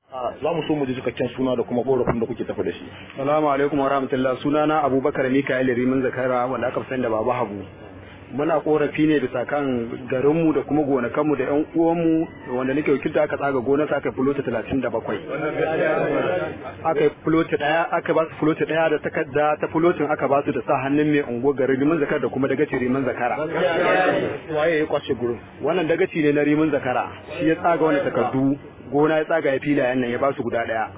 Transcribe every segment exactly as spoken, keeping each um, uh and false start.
za mu so mu ji cikakken suna da kuma korafin da kuke tafi da shi. Salamu alaikum wa rahmatullah, sunana Abubakar Mikael Rimin Zakara wanda aka fi sani da Baba Habu. Muna korafi ne bisa kan garinmu da kuma gonakanmu da yan uwanmu wanda nake wakilta aka tsaga gonarsa aka fulota talatin da bakwai. Aka yi fulota daya aka ba su fulota daya da takarda ta fulotin aka ba su da sa hannun mai unguwar garin Rimin Zakara da kuma dagaci Rimin Zakara. Waye ya kwace gurin? Wannan dagaci ne na Rimin Zakara, shi ya tsaga wannan takardu gona ya tsaga ya filayen nan ya ba su guda daya.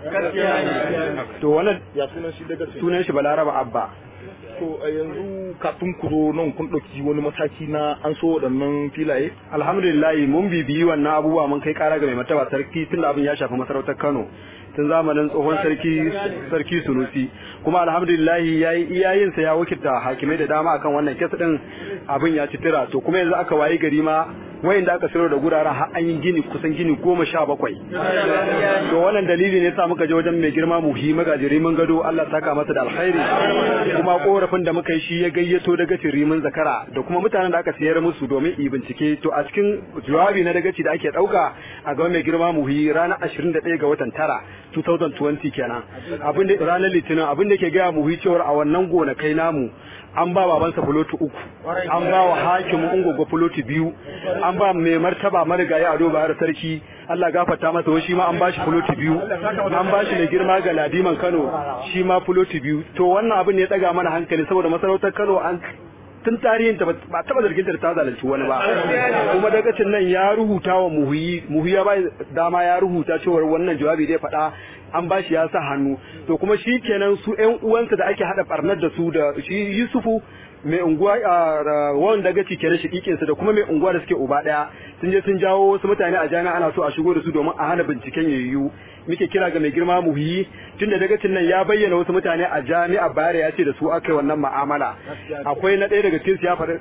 To wannan ya sunan shi daga sunan shi Balaraba Abba. To a yanzu kafin ku zo nan kun ɗauki wani mataki na an so waɗannan filaye? Alhamdulillah mun bibiyi wannan abubuwa mun kai kara ga mai martaba sarki tun da abin ya shafi masarautar Kano tun zamanin tsohon sarki sarki Sunusi, kuma alhamdulillah yayi iyayensa ya wakilta hakimai da dama akan wannan kes din, abin ya ci tira. To kuma yanzu aka wayi gari ma wayanda aka sayar da guraren har an yi gini kusan gini goma sha bakwai. To wannan dalili ne sa muka je wajen mai girma muhi magajiri mun gado, Allah saka masa da alkhairi, kuma korafin da muka yi shi ya gayyato daga Rimin Zakara da kuma mutanen da aka sayar musu domin yi bincike. To a cikin jawabi na dagaci da ake dauka a gaban mai girma muhi ranar ashirin da ɗaya ga watan tara dubu biyu da ashirin kenan, abin da ranar litinin abin da ke gaya muhi cewar a wannan gonakai namu an ba babansa fuloti uku, an ba wa hakimin ungogo fuloti biyu, an ba mai martaba marigayi Ado Bayero sarki Allah gafarta masa shi ma an ba shi fuloti biyu, an ba shi mai girma ga Ladiman Kano shi ma fuloti biyu. To wannan abin ne ya daga mana hankali saboda masarautar Kano an tun tarihin ta ba taba zargin ta ta zalunci wani ba, kuma dagacin nan ya rubuta wa muhiyi muhiyi ya ba dama ya rubuta cewa wannan jawabi da ya faɗa an ba shi ya sa hannu. To kuma shi kenan su ƴan uwansa da ake hada barnar da su da shi Yusufu mai unguwa a wanda dagaci kenan shikikinsa da kuma mai unguwa da suke uba daya sun je sun jawo wasu mutane a jami'a ana so a shigo da su domin a hana binciken yayyu. Muke kira ga mai girma muhiyi tunda dagacin nan ya bayyana wasu mutane a jami'a Bayero ya ce da su aka yi wannan mu'amala. Akwai na ɗaya daga cikin su ya faɗi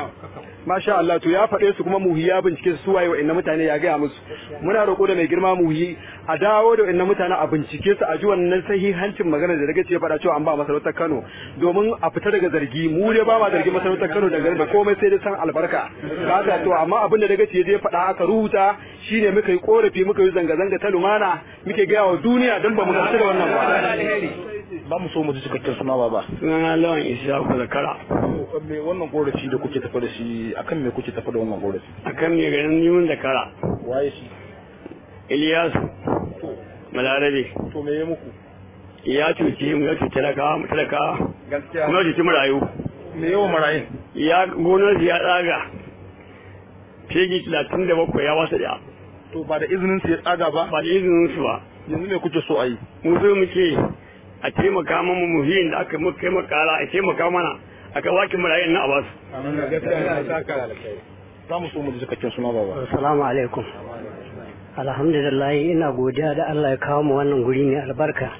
masha Allah, to ya faɗe su kuma muhiyi ya bincike su waye wa'annan mutane ya gaya musu. Muna roƙo da mai girma muhiyi a dawo da wa'annan mutane a bincike su a ji wannan sahihancin magana da dagaci ya faɗa cewa an ba masarautar Kano domin a fita daga zargi. Mu dai ba ma zargi masarautar Kano da garin da komai sai dai san albarka. Haka to amma abin da dagaci ya je faɗa aka rubuta shine muka yi korafi muka yi zanga-zanga ta lumana muke gaya wa duniya don ba mu gamsu da wannan ba. Ba mu so mu ji cikakken suna ba. Sunana Lawan Ishaku Zakara. Me wannan korafi da kuke tafi da shi akan me kuke tafi da wannan korafi? Akan me garin Rimin Zakara. Waye shi? Iliyasu Malarabe. To me ya muku? Ya cuci mu ya cuci talakawa mu talakawa. Gaskiya. Kuma cuci mu rayu. Me yawa marayin? Ya gonar ya tsaga. Fegi talatin da bakwai ya wasa da. To ba da izinin su ya tsaga ba? Ba da izinin su ba. Yanzu me kuke so a yi? Mu so muke a taimaka mana muhiyin da aka muka kai makara a taimaka mana aka waki marayin na a basu. Za mu so mu ji cikakken suna baba. Assalamu alaikum. Alhamdulillah ina godiya da Allah ya kawo mu wannan guri mai albarka.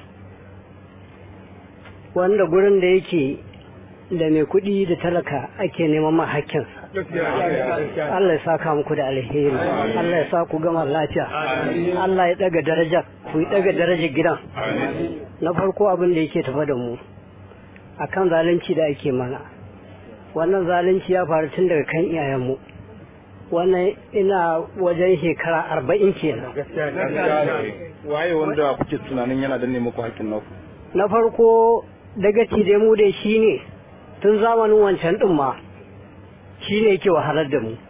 Wanda gurin da yake da mai kuɗi da talaka ake neman ma hakkinsa. Allah ya saka muku da alheri, Allah ya sa ku gama lafiya, Allah ya daga daraja, ku yi daga darajar gidan. Na farko abin da yake tafa da mu akan zalunci da ake mana. Wannan zalunci ya faru tun daga kan iyayenmu. Wannan ina wajen shekara arba'in kenan. Waye wanda kuke tunanin yana danne muku haƙƙin naku? Na farko daga dai mu dai shine tun zamanin wancan din ma shine yake wahalar da mu.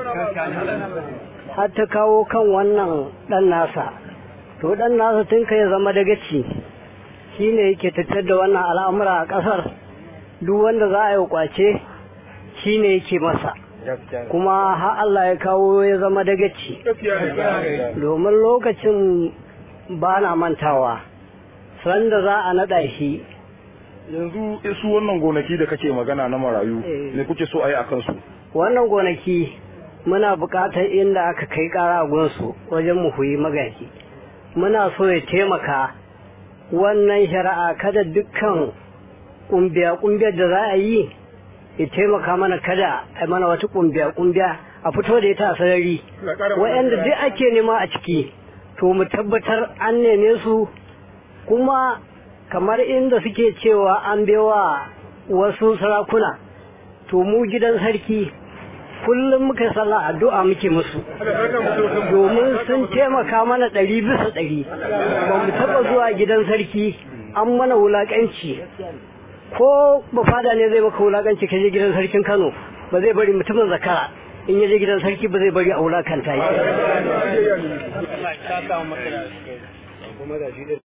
Har ta kawo kan wannan dan nasa. To dan nasa tun kai zama dagaci shine yake tattar da wannan al'amura a kasar. Duk wanda za a yi kwace shine yake masa. Kuma har Allah ya kawo ya zama dagaci. Domin lokacin ba na mantawa sanda za a naɗa shi. Yanzu su wannan gonaki da kake magana na marayu ne kuke so a yi a kansu? Wannan gonaki muna buƙatar inda aka kai ƙara gunsu wajen mu huyi magaji. Muna so ya taimaka wannan shari'a kada dukkan ƙumbiya-ƙumbiyar da za a yi ya taimaka mana kada a mana wata ƙumbiya-ƙumbiya a fito da ita a sarari. Waɗanda duk ake nema a ciki to mu tabbatar an neme su, kuma kamar inda suke cewa an bewa wasu sarakuna to mu gidan sarki kullum muka sallah addu'a muke musu domin sun taimaka mana ɗari bisa ɗari. Ba mu taɓa zuwa gidan sarki an mana wulaƙanci ko ba fada ne zai maka wulaƙanci ka je gidan sarkin Kano ba zai bari mutumin zakara in ya je gidan sarki ba zai bari a wulakanta shi.